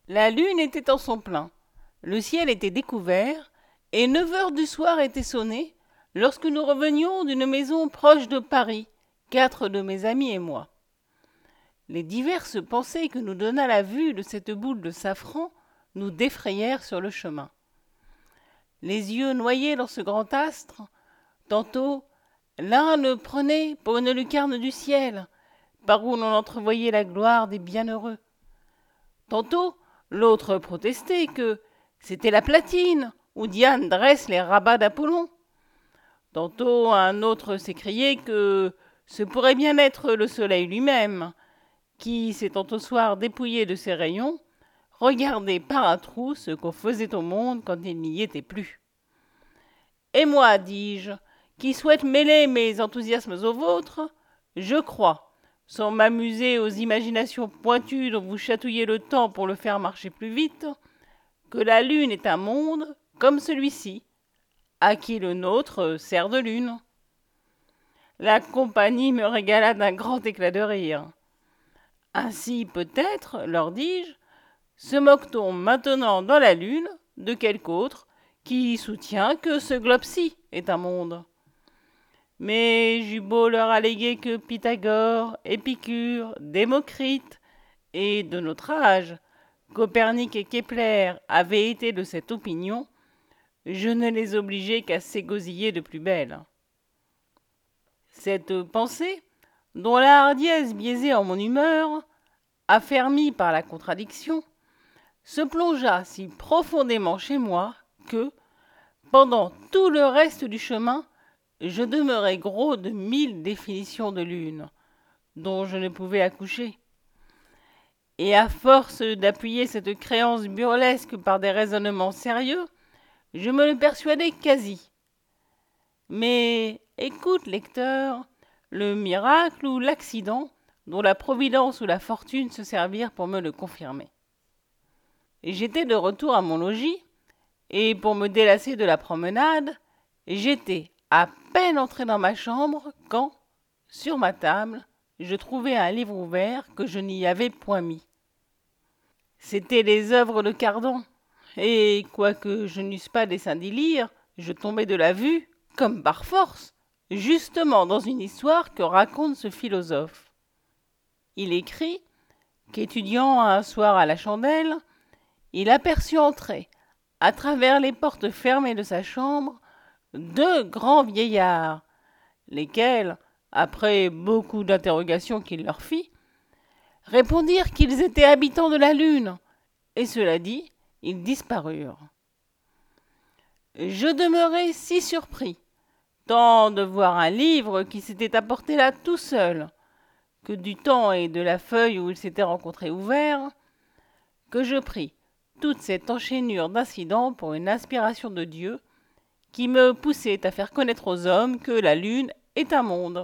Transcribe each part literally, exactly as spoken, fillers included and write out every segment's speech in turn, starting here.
La lune était en son plein, le ciel était découvert, et neuf heures du soir étaient sonnées, lorsque nous revenions d'une maison proche de Paris, quatre de mes amis et moi. Les diverses pensées que nous donna la vue de cette boule de safran nous défrayèrent sur le chemin. Les yeux noyés dans ce grand astre, tantôt l'un le prenait pour une lucarne du ciel, par où l'on entrevoyait la gloire des bienheureux. Tantôt l'autre protestait que c'était la platine, où Diane dresse les rabats d'Apollon. Tantôt un autre s'écriait que ce pourrait bien être le soleil lui-même, qui, s'étant au soir dépouillé de ses rayons, regardait par un trou ce qu'on faisait au monde quand il n'y était plus. Et moi, dis-je, qui souhaite mêler mes enthousiasmes aux vôtres, je crois, sans m'amuser aux imaginations pointues dont vous chatouillez le temps pour le faire marcher plus vite, que la lune est un monde comme celui-ci, à qui le nôtre sert de lune. La compagnie me régala d'un grand éclat de rire. Ainsi, peut-être, leur dis-je, se moque-t-on maintenant dans la lune de quelque autre qui soutient que ce globe-ci est un monde. Mais j'eus beau leur alléguer que Pythagore, Épicure, Démocrite, et de notre âge, Copernic et Kepler avaient été de cette opinion, je ne les obligeai qu'à s'égosiller de plus belle. Cette pensée, dont la hardiesse biaisée en mon humeur, affermie par la contradiction, se plongea si profondément chez moi que, pendant tout le reste du chemin, je demeurai gros de mille définitions de lune, dont je ne pouvais accoucher. Et à force d'appuyer cette créance burlesque par des raisonnements sérieux, je me le persuadai quasi. Mais écoute, lecteur, le miracle ou l'accident dont la providence ou la fortune se servirent pour me le confirmer. J'étais de retour à mon logis, et pour me délasser de la promenade, j'étais à peine entré dans ma chambre quand, sur ma table, je trouvai un livre ouvert que je n'y avais point mis. C'étaient les œuvres de Cardan, et quoique je n'eusse pas dessein d'y lire, je tombai de la vue, comme par force, justement dans une histoire que raconte ce philosophe. Il écrit qu'étudiant un soir à la chandelle, il aperçut entrer, à travers les portes fermées de sa chambre, deux grands vieillards, lesquels, après beaucoup d'interrogations qu'il leur fit, répondirent qu'ils étaient habitants de la lune, et cela dit, ils disparurent. Je demeurai si surpris, tant de voir un livre qui s'était apporté là tout seul, que du temps et de la feuille où ils s'étaient rencontrés ouverts, que je pris toute cette enchaînure d'incidents pour une inspiration de Dieu qui me poussait à faire connaître aux hommes que la lune est un monde.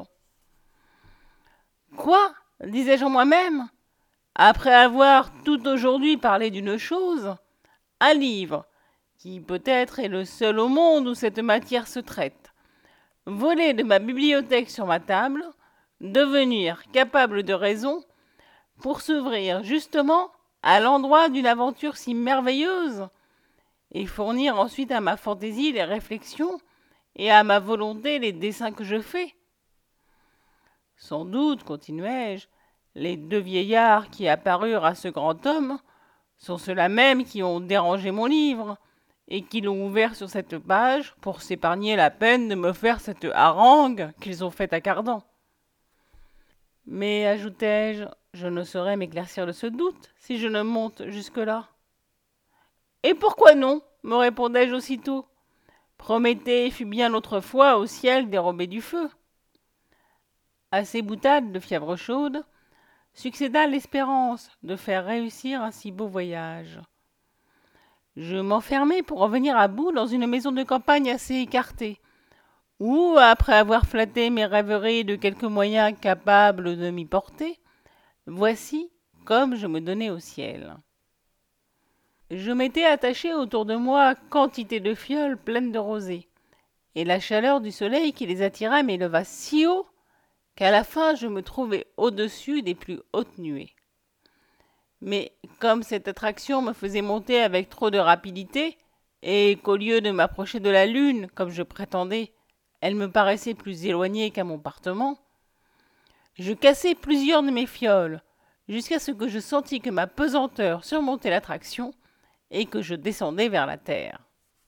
Quoi, disais-je en moi-même, après avoir tout aujourd'hui parlé d'une chose, un livre, qui peut-être est le seul au monde où cette matière se traite, volé de ma bibliothèque sur ma table, devenir capable de raison pour s'ouvrir justement à l'endroit d'une aventure si merveilleuse, et fournir ensuite à ma fantaisie les réflexions et à ma volonté les desseins que je fais. Sans doute, continuai-je, les deux vieillards qui apparurent à ce grand homme sont ceux-là même qui ont dérangé mon livre, et qui l'ont ouvert sur cette page pour s'épargner la peine de me faire cette harangue qu'ils ont faite à Cardan. Mais, ajoutai-je, je ne saurais m'éclaircir de ce doute si je ne monte jusque-là. Et pourquoi non, me répondai-je aussitôt. Prométhée fut bien autrefois au ciel dérobé du feu. À ces boutades de fièvre chaude succéda l'espérance de faire réussir un si beau voyage. Je m'enfermai pour en venir à bout dans une maison de campagne assez écartée, où, après avoir flatté mes rêveries de quelques moyens capables de m'y porter, voici comme je me donnais au ciel. Je m'étais attaché autour de moi quantité de fioles pleines de rosée, et la chaleur du soleil qui les attira m'éleva si haut qu'à la fin je me trouvai au-dessus des plus hautes nuées. Mais comme cette attraction me faisait monter avec trop de rapidité, et qu'au lieu de m'approcher de la lune, comme je prétendais, elle me paraissait plus éloignée qu'à mon appartement, je cassai plusieurs de mes fioles, jusqu'à ce que je sentis que ma pesanteur surmontait l'attraction et que je descendais vers la terre.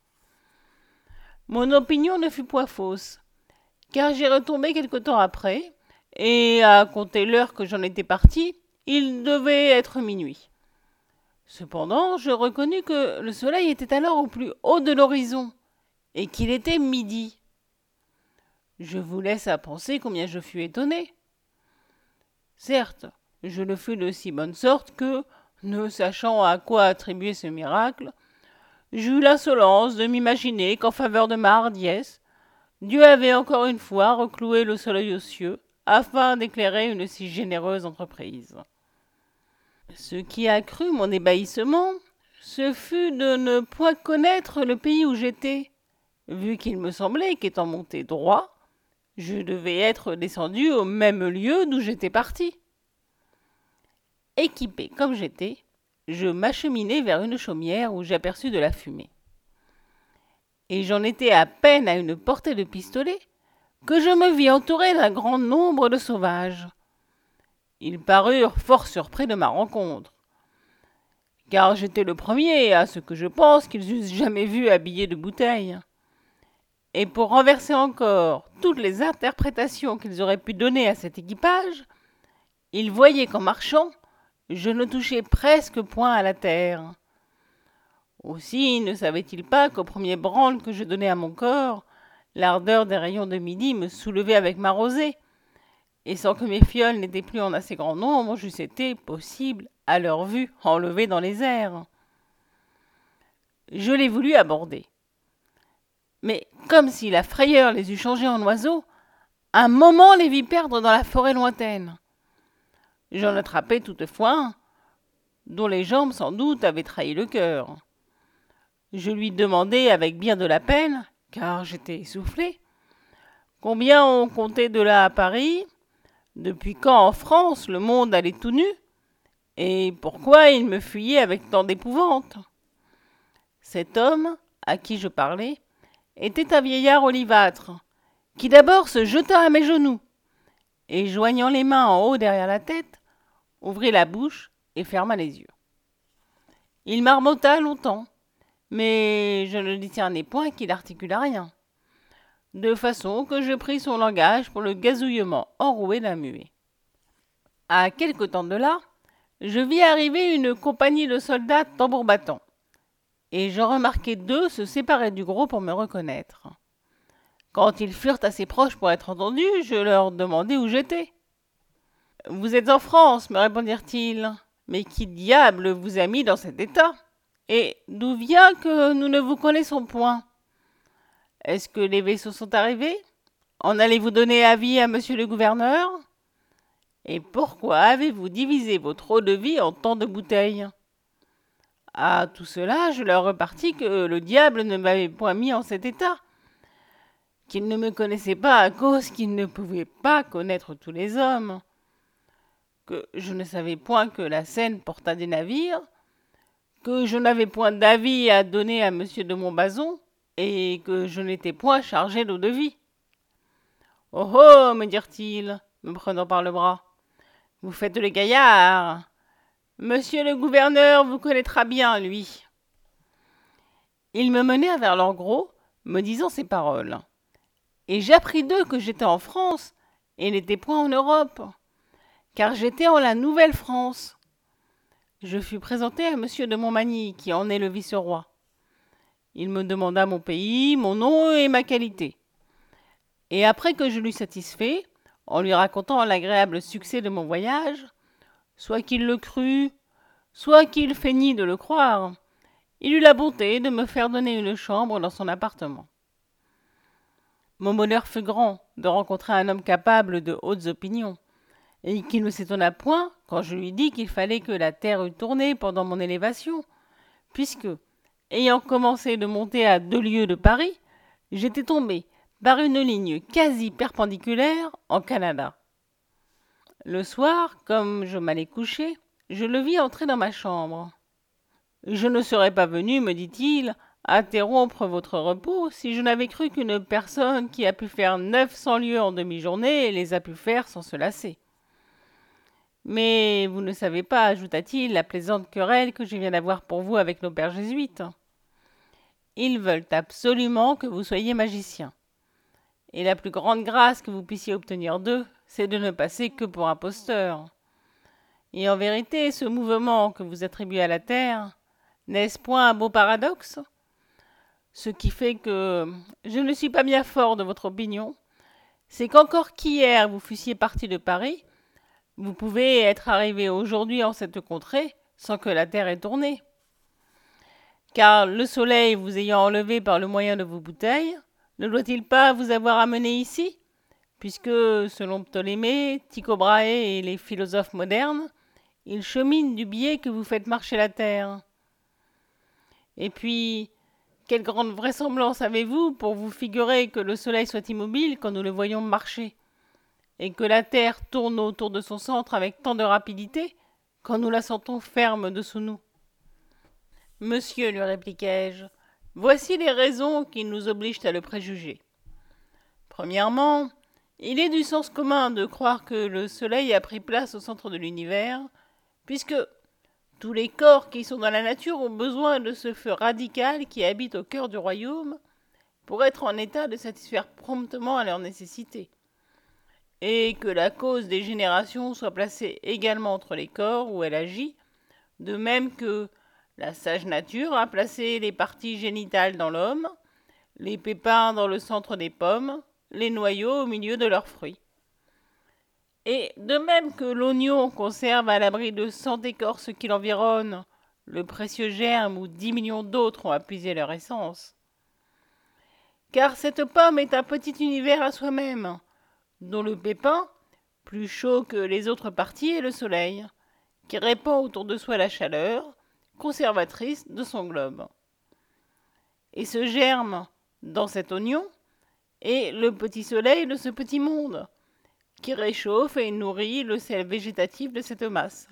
Mon opinion ne fut point fausse, car j'y retombai quelque temps après, et à compter l'heure que j'en étais parti, il devait être minuit. Cependant, je reconnus que le soleil était alors au plus haut de l'horizon, et qu'il était midi. Je vous laisse à penser combien je fus étonné. Certes, je le fus de si bonne sorte que, ne sachant à quoi attribuer ce miracle, j'eus l'insolence de m'imaginer qu'en faveur de ma hardiesse, Dieu avait encore une fois recloué le soleil aux cieux, afin d'éclairer une si généreuse entreprise. Ce qui accrut mon ébahissement, ce fut de ne point connaître le pays où j'étais, vu qu'il me semblait qu'étant monté droit, je devais être descendu au même lieu d'où j'étais parti. Équipé comme j'étais, je m'acheminai vers une chaumière où j'aperçus de la fumée. Et j'en étais à peine à une portée de pistolet que je me vis entouré d'un grand nombre de sauvages. Ils parurent fort surpris de ma rencontre, car j'étais le premier, à ce que je pense, qu'ils eussent jamais vu habillé de bouteilles. Et pour renverser encore toutes les interprétations qu'ils auraient pu donner à cet équipage, ils voyaient qu'en marchant, je ne touchais presque point à la terre. Aussi ne savaient-ils pas qu'au premier branle que je donnais à mon corps, l'ardeur des rayons de midi me soulevait avec ma rosée, et sans que mes fioles n'étaient plus en assez grand nombre, j'eusse été, possible, à leur vue, enlevé dans les airs. Je les voulus aborder. Mais comme si la frayeur les eût changés en oiseaux, un moment les vis perdre dans la forêt lointaine. J'en attrapai toutefois un, dont les jambes sans doute avaient trahi le cœur. Je lui demandai avec bien de la peine, car j'étais essoufflé, combien on comptait de là à Paris, depuis quand en France le monde allait tout nu, et pourquoi il me fuyait avec tant d'épouvante. Cet homme, à qui je parlais, était un vieillard olivâtre, qui d'abord se jeta à mes genoux, et joignant les mains en haut derrière la tête, ouvrit la bouche et ferma les yeux. Il marmotta longtemps, mais je ne discernais point qu'il articula rien, de façon que je pris son langage pour le gazouillement enroué d'un muet. À quelque temps de là, je vis arriver une compagnie de soldats tambour battant, et j'en remarquai deux se séparer du groupe pour me reconnaître. Quand ils furent assez proches pour être entendus, je leur demandai où j'étais. « Vous êtes en France, me répondirent-ils. Mais qui diable vous a mis dans cet état? Et d'où vient que nous ne vous connaissons point? Est-ce que les vaisseaux sont arrivés? En allez-vous donner avis à monsieur le gouverneur? Et pourquoi avez-vous divisé votre eau de vie en tant de bouteilles? » À tout cela, je leur repartis que le diable ne m'avait point mis en cet état, qu'il ne me connaissait pas à cause qu'il ne pouvait pas connaître tous les hommes, que je ne savais point que la Seine portât des navires, que je n'avais point d'avis à donner à monsieur de Montbazon, et que je n'étais point chargé d'eau-de-vie. « Oh oh, me dirent-ils, me prenant par le bras, vous faites le gaillard. Monsieur le gouverneur vous connaîtra bien, lui. » Ils me menèrent vers leur gros, me disant ces paroles. Et j'appris d'eux que j'étais en France, et n'étais point en Europe, car j'étais en la Nouvelle-France. Je fus présenté à monsieur de Montmagny, qui en est le vice-roi. Il me demanda mon pays, mon nom et ma qualité. Et après que je l'eus satisfait, en lui racontant l'agréable succès de mon voyage, soit qu'il le crût, soit qu'il feignît de le croire, il eut la bonté de me faire donner une chambre dans son appartement. Mon bonheur fut grand de rencontrer un homme capable de hautes opinions, et qui ne s'étonna point quand je lui dis qu'il fallait que la terre eût tourné pendant mon élévation, puisque, ayant commencé de monter à deux lieues de Paris, j'étais tombé par une ligne quasi perpendiculaire en Canada. Le soir, comme je m'allais coucher, je le vis entrer dans ma chambre. Je ne serais pas venu, me dit-il, interrompre votre repos si je n'avais cru qu'une personne qui a pu faire neuf cents lieues en demi-journée les a pu faire sans se lasser. Mais vous ne savez pas, ajouta-t-il, la plaisante querelle que je viens d'avoir pour vous avec nos pères jésuites. Ils veulent absolument que vous soyez magicien. Et la plus grande grâce que vous puissiez obtenir d'eux, c'est de ne passer que pour imposteur. Et en vérité, ce mouvement que vous attribuez à la Terre, n'est-ce point un beau paradoxe? Ce qui fait que je ne suis pas bien fort de votre opinion, c'est qu'encore qu'hier vous fussiez parti de Paris, vous pouvez être arrivé aujourd'hui en cette contrée sans que la terre ait tourné. Car le soleil vous ayant enlevé par le moyen de vos bouteilles, ne doit-il pas vous avoir amené ici, puisque, selon Ptolémée, Tycho Brahe et les philosophes modernes, il chemine du biais que vous faites marcher la terre. Et puis, quelle grande vraisemblance avez-vous pour vous figurer que le soleil soit immobile quand nous le voyons marcher, et que la Terre tourne autour de son centre avec tant de rapidité quand nous la sentons ferme dessous nous? Monsieur, lui répliquai-je, voici les raisons qui nous obligent à le préjuger. Premièrement, il est du sens commun de croire que le soleil a pris place au centre de l'univers, puisque tous les corps qui sont dans la nature ont besoin de ce feu radical qui habite au cœur du royaume pour être en état de satisfaire promptement à leurs nécessités, et que la cause des générations soit placée également entre les corps où elle agit, de même que la sage nature a placé les parties génitales dans l'homme, les pépins dans le centre des pommes, les noyaux au milieu de leurs fruits. Et de même que l'oignon conserve à l'abri de cent écorces qui l'environnent le précieux germe où dix millions d'autres ont appuisé leur essence. Car cette pomme est un petit univers à soi-même, dont le pépin, plus chaud que les autres parties, est le soleil, qui répand autour de soi la chaleur, conservatrice de son globe. Et ce germe, dans cet oignon, est le petit soleil de ce petit monde, qui réchauffe et nourrit le sel végétatif de cette masse.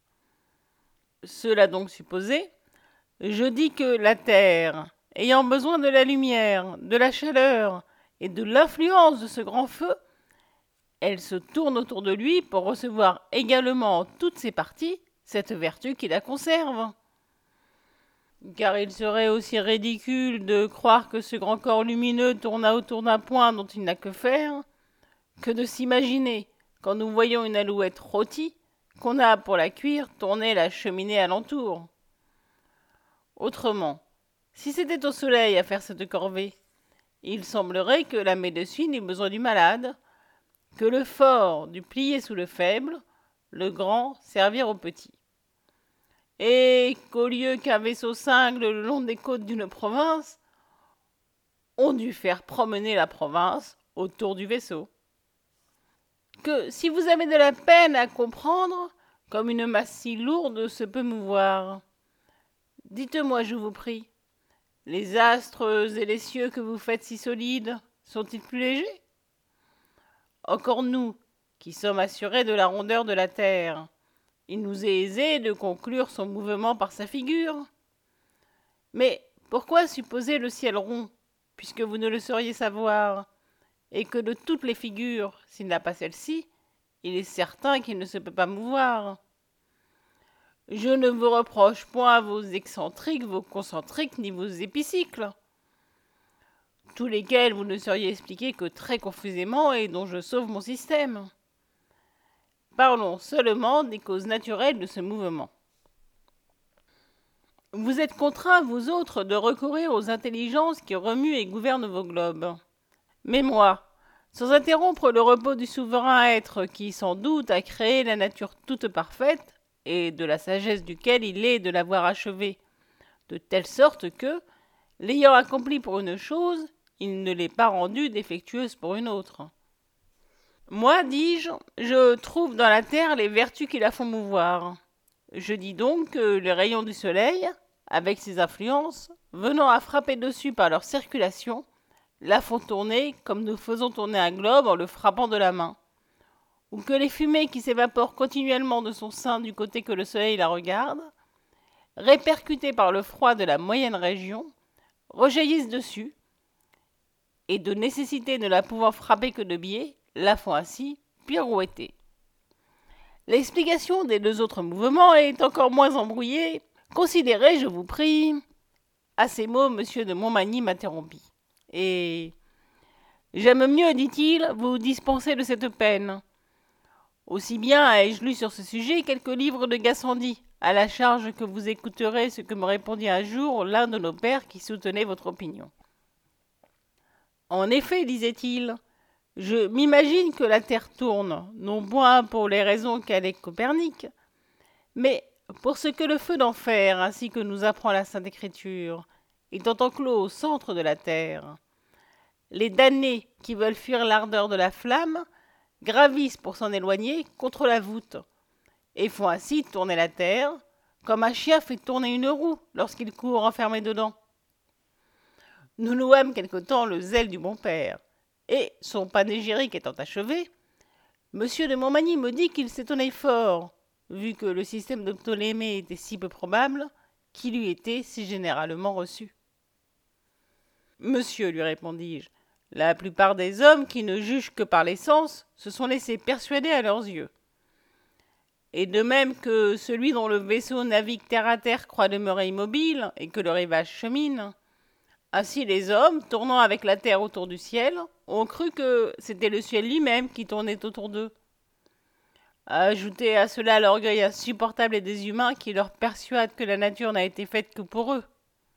Cela donc supposé, je dis que la Terre, ayant besoin de la lumière, de la chaleur et de l'influence de ce grand feu, elle se tourne autour de lui pour recevoir également en toutes ses parties cette vertu qui la conserve. Car il serait aussi ridicule de croire que ce grand corps lumineux tourna autour d'un point dont il n'a que faire, que de s'imaginer, quand nous voyons une alouette rôtie, qu'on a pour la cuire tourné la cheminée alentour. Autrement, si c'était au soleil à faire cette corvée, il semblerait que la médecine eût besoin du malade, que le fort dût plier sous le faible, le grand servir au petit. Et qu'au lieu qu'un vaisseau cingle le long des côtes d'une province, on dût faire promener la province autour du vaisseau. Que si vous avez de la peine à comprendre comme une masse si lourde se peut mouvoir, dites-moi, je vous prie, les astres et les cieux que vous faites si solides sont-ils plus légers? Encore nous, qui sommes assurés de la rondeur de la terre, il nous est aisé de conclure son mouvement par sa figure. Mais pourquoi supposer le ciel rond, puisque vous ne le sauriez savoir, et que de toutes les figures, s'il n'a pas celle-ci, il est certain qu'il ne se peut pas mouvoir? Je ne vous reproche point vos excentriques, vos concentriques, ni vos épicycles, tous lesquels vous ne sauriez expliquer que très confusément et dont je sauve mon système. Parlons seulement des causes naturelles de ce mouvement. Vous êtes contraints, vous autres, de recourir aux intelligences qui remuent et gouvernent vos globes. Mais moi, sans interrompre le repos du souverain être qui, sans doute, a créé la nature toute parfaite, et de la sagesse duquel il est de l'avoir achevée, de telle sorte que, l'ayant accomplie pour une chose, il ne l'est pas rendue défectueuse pour une autre. Moi, dis-je, je trouve dans la terre les vertus qui la font mouvoir. Je dis donc que les rayons du soleil, avec ses influences, venant à frapper dessus par leur circulation, la font tourner comme nous faisons tourner un globe en le frappant de la main, ou que les fumées qui s'évaporent continuellement de son sein du côté que le soleil la regarde, répercutées par le froid de la moyenne région, rejaillissent dessus, et de nécessité ne la pouvant frapper que de biais, la font ainsi pirouetter. L'explication des deux autres mouvements est encore moins embrouillée. Considérez, je vous prie. À ces mots, monsieur de Montmagny m'interrompit. Et j'aime mieux, dit-il, vous dispenser de cette peine. Aussi bien ai-je lu sur ce sujet quelques livres de Gassendi, à la charge que vous écouterez ce que me répondit un jour l'un de nos pères qui soutenait votre opinion. En effet, disait-il, je m'imagine que la Terre tourne, non point pour les raisons qu'elle est Copernic, mais pour ce que le feu d'enfer, ainsi que nous apprend la Sainte Écriture, étant enclos au centre de la terre. Les damnés qui veulent fuir l'ardeur de la flamme gravissent pour s'en éloigner contre la voûte, et font ainsi tourner la terre, comme un chien fait tourner une roue lorsqu'il court enfermé dedans. Nous louâmes quelque temps le zèle du bon père, et, son panégyrique étant achevé, monsieur de Montmagny me dit qu'il s'étonnait fort, vu que le système de Ptolémée était si peu probable, qu'il eût été si généralement reçu. Monsieur, lui répondis-je, la plupart des hommes qui ne jugent que par les sens se sont laissés persuader à leurs yeux. Et de même que celui dont le vaisseau navigue terre à terre croit demeurer immobile et que le rivage chemine, ainsi les hommes, tournant avec la terre autour du ciel, ont cru que c'était le ciel lui-même qui tournait autour d'eux. Ajoutez à cela l'orgueil insupportable des humains qui leur persuade que la nature n'a été faite que pour eux.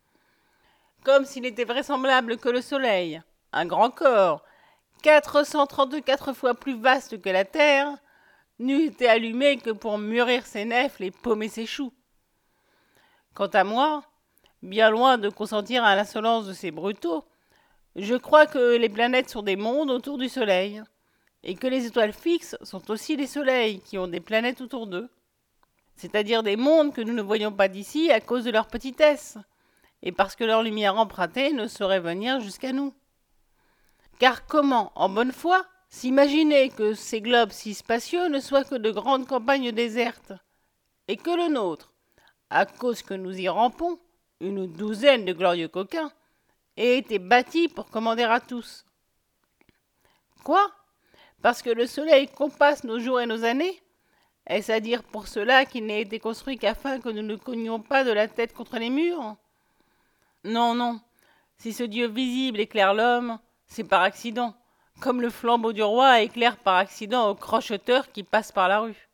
Comme s'il était vraisemblable que le soleil, un grand corps, quatre cent trente-quatre fois plus vaste que la terre, n'eût été allumé que pour mûrir ses nefs et paumer ses choux. Quant à moi, bien loin de consentir à l'insolence de ces brutaux, je crois que les planètes sont des mondes autour du soleil, et que les étoiles fixes sont aussi des soleils qui ont des planètes autour d'eux, c'est-à-dire des mondes que nous ne voyons pas d'ici à cause de leur petitesse, et parce que leur lumière empruntée ne saurait venir jusqu'à nous. Car comment, en bonne foi, s'imaginer que ces globes si spacieux ne soient que de grandes campagnes désertes, et que le nôtre, à cause que nous y rampons, une douzaine de glorieux coquins, ait été bâti pour commander à tous. Quoi ? Parce que le soleil compasse nos jours et nos années ? Est-ce à dire pour cela qu'il n'a été construit qu'afin que nous ne cognions pas de la tête contre les murs ? Non, non. Si ce Dieu visible éclaire l'homme, c'est par accident, comme le flambeau du roi éclaire par accident au crocheteur qui passe par la rue.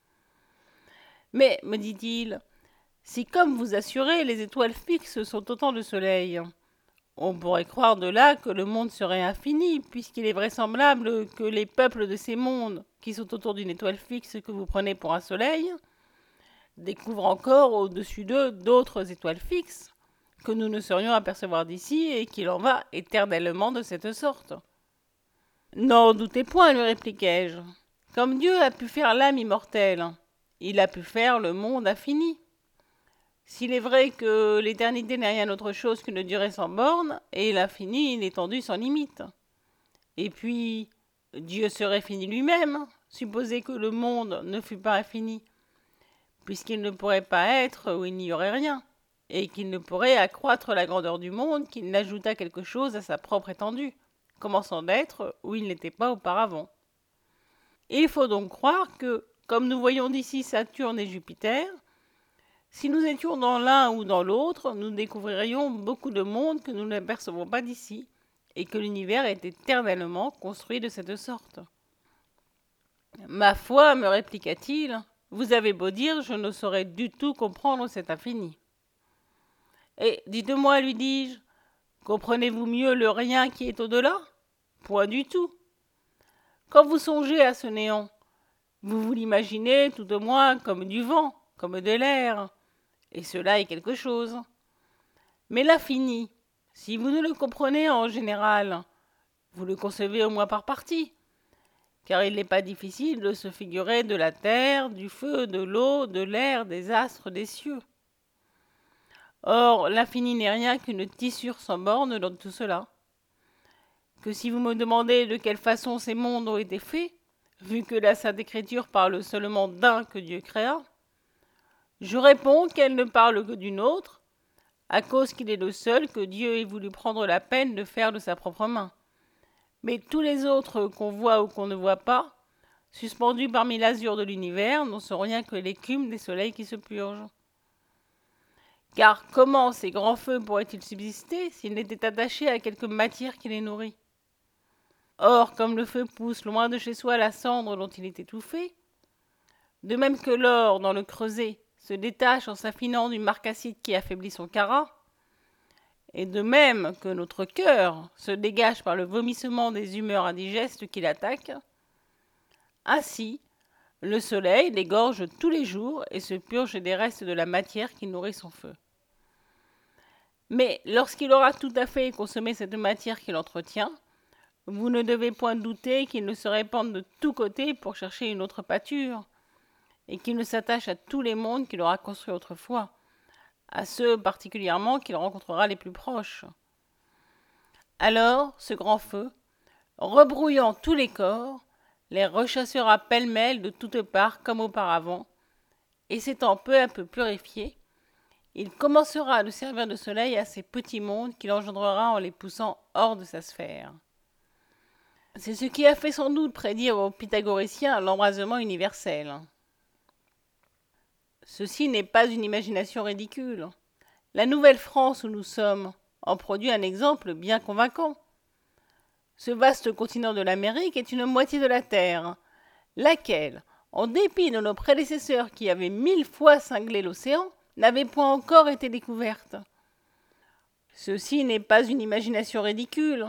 Mais, me dit-il, si comme vous assurez, les étoiles fixes sont autant de soleils, on pourrait croire de là que le monde serait infini, puisqu'il est vraisemblable que les peuples de ces mondes, qui sont autour d'une étoile fixe que vous prenez pour un soleil, découvrent encore au-dessus d'eux d'autres étoiles fixes, que nous ne saurions apercevoir d'ici, et qu'il en va éternellement de cette sorte. N'en doutez point, lui répliquai-je. Comme Dieu a pu faire l'âme immortelle, il a pu faire le monde infini. S'il est vrai que l'éternité n'est rien autre chose qu'une durée sans borne, et l'infini une étendue sans limite. Et puis, Dieu serait fini lui-même, supposé que le monde ne fût pas infini, puisqu'il ne pourrait pas être où il n'y aurait rien, et qu'il ne pourrait accroître la grandeur du monde qu'il n'ajoutât quelque chose à sa propre étendue, commençant d'être où il n'était pas auparavant. Il faut donc croire que, comme nous voyons d'ici Saturne et Jupiter, si nous étions dans l'un ou dans l'autre, nous découvririons beaucoup de mondes que nous n'apercevons pas d'ici, et que l'univers est éternellement construit de cette sorte. Ma foi, me répliqua-t-il, vous avez beau dire, je ne saurais du tout comprendre cet infini. Et dites-moi, lui dis-je, comprenez-vous mieux le rien qui est au-delà ? Point du tout. Quand vous songez à ce néant, vous vous l'imaginez tout au moins comme du vent, comme de l'air, et cela est quelque chose. Mais l'infini, si vous ne le comprenez en général, vous le concevez au moins par partie, car il n'est pas difficile de se figurer de la terre, du feu, de l'eau, de l'air, des astres, des cieux. Or, l'infini n'est rien qu'une tissure sans borne dans tout cela. Que si vous me demandez de quelle façon ces mondes ont été faits, vu que la Sainte Écriture parle seulement d'un que Dieu créa? Je réponds qu'elle ne parle que d'une autre, à cause qu'il est le seul que Dieu ait voulu prendre la peine de faire de sa propre main. Mais tous les autres qu'on voit ou qu'on ne voit pas, suspendus parmi l'azur de l'univers, n'en sont rien que l'écume des soleils qui se purgent. Car comment ces grands feux pourraient-ils subsister s'ils n'étaient attachés à quelque matière qui les nourrit? Or, comme le feu pousse loin de chez soi la cendre dont il est étouffé, de même que l'or dans le creuset se détache en s'affinant du marcassite qui affaiblit son carat, et de même que notre cœur se dégage par le vomissement des humeurs indigestes qui l'attaquent, ainsi le soleil l'égorge tous les jours et se purge des restes de la matière qui nourrit son feu. Mais lorsqu'il aura tout à fait consommé cette matière qu'il entretient, vous ne devez point douter qu'il ne se répande de tous côtés pour chercher une autre pâture, et qu'il ne s'attache à tous les mondes qu'il aura construits autrefois, à ceux particulièrement qu'il rencontrera les plus proches. Alors, ce grand feu, rebrouillant tous les corps, les rechassera pêle-mêle de toutes parts comme auparavant, et s'étant peu à peu purifié, il commencera à le servir de soleil à ces petits mondes qu'il engendrera en les poussant hors de sa sphère. C'est ce qui a fait sans doute prédire aux pythagoriciens l'embrasement universel. Ceci n'est pas une imagination ridicule. La Nouvelle-France où nous sommes en produit un exemple bien convaincant. Ce vaste continent de l'Amérique est une moitié de la Terre, laquelle, en dépit de nos prédécesseurs qui avaient mille fois cinglé l'océan, n'avait point encore été découverte. Ceci n'est pas une imagination ridicule.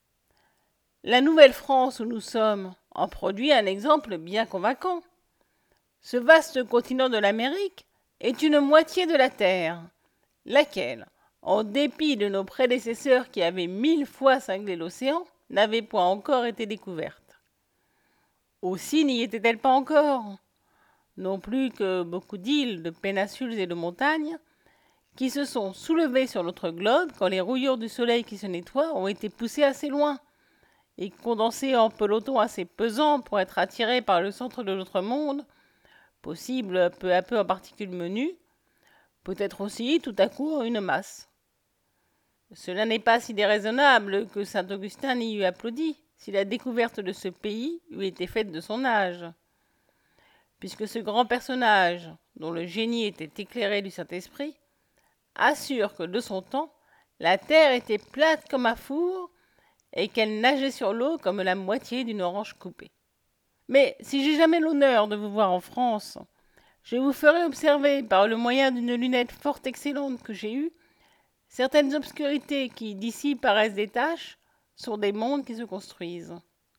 La Nouvelle-France où nous sommes en produit un exemple bien convaincant. Ce vaste continent de l'Amérique est une moitié de la Terre, laquelle, en dépit de nos prédécesseurs qui avaient mille fois cinglé l'océan, n'avait point encore été découverte. Aussi n'y était-elle pas encore, non plus que beaucoup d'îles, de péninsules et de montagnes, qui se sont soulevées sur notre globe quand les rouillures du soleil qui se nettoient ont été poussées assez loin, et condensées en pelotons assez pesants pour être attirées par le centre de notre monde, possible peu à peu en particules menues, peut-être aussi tout à coup en une masse. Cela n'est pas si déraisonnable que saint Augustin n'y eût applaudi, si la découverte de ce pays eût été faite de son âge. Puisque ce grand personnage, dont le génie était éclairé du Saint-Esprit, assure que de son temps, la terre était plate comme un four, et qu'elle nageait sur l'eau comme la moitié d'une orange coupée. Mais si j'ai jamais l'honneur de vous voir en France, je vous ferai observer, par le moyen d'une lunette fort excellente que j'ai eue, certaines obscurités qui, d'ici, paraissent des taches, sont des mondes qui se construisent.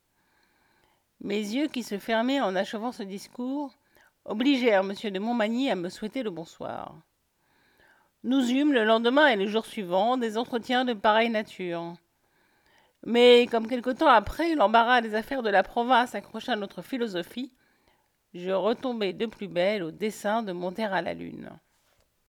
Mes yeux, qui se fermaient en achevant ce discours, obligèrent M. de Montmagny à me souhaiter le bonsoir. Nous eûmes, le lendemain et le jour suivant, des entretiens de pareille nature. Mais comme quelque temps après, l'embarras des affaires de la province accrocha notre philosophie, je retombai de plus belle au dessein de monter à la lune.